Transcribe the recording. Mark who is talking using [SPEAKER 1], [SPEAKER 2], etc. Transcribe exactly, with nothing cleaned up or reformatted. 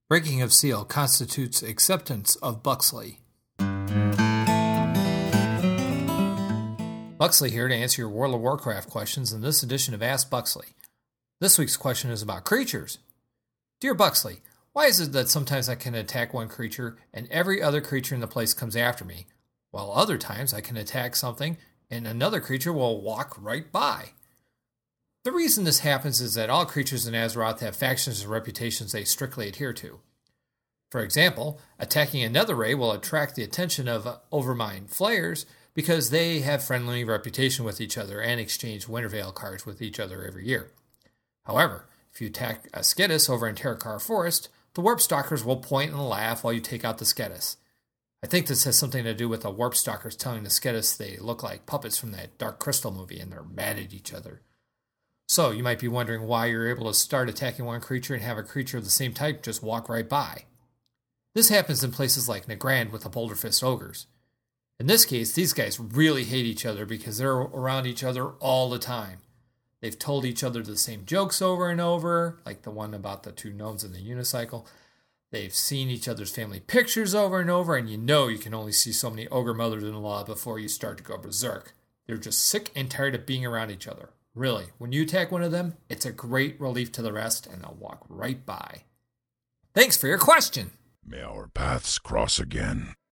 [SPEAKER 1] Breaking of seal constitutes acceptance of Buxley. Buxley here to answer your World of Warcraft questions in this edition of Ask Buxley. This week's question is about creatures. Dear Buxley, why is it that sometimes I can attack one creature and every other creature in the place comes after me, while other times I can attack something and another creature will walk right by? The reason this happens is that all creatures in Azeroth have factions and reputations they strictly adhere to. For example, attacking a Netherray will attract the attention of uh, Overmind Flayers because they have friendly reputation with each other and exchange Wintervale cards with each other every year. However, if you attack a Skittis over in Terokkar Forest, the Warp Stalkers will point and laugh while you take out the Skittis. I think this has something to do with the Warp Stalkers telling the Skittis they look like puppets from that Dark Crystal movie and they're mad at each other. So, you might be wondering why you're able to start attacking one creature and have a creature of the same type just walk right by. This happens in places like Nagrand with the Boulder Fist Ogres. In this case, these guys really hate each other because they're around each other all the time. They've told each other the same jokes over and over, like the one about the two gnomes in the unicycle. They've seen each other's family pictures over and over, and you know you can only see so many ogre mothers-in-law before you start to go berserk. They're just sick and tired of being around each other. Really, when you attack one of them, it's a great relief to the rest, and they'll walk right by. Thanks for your question.
[SPEAKER 2] May our paths cross again.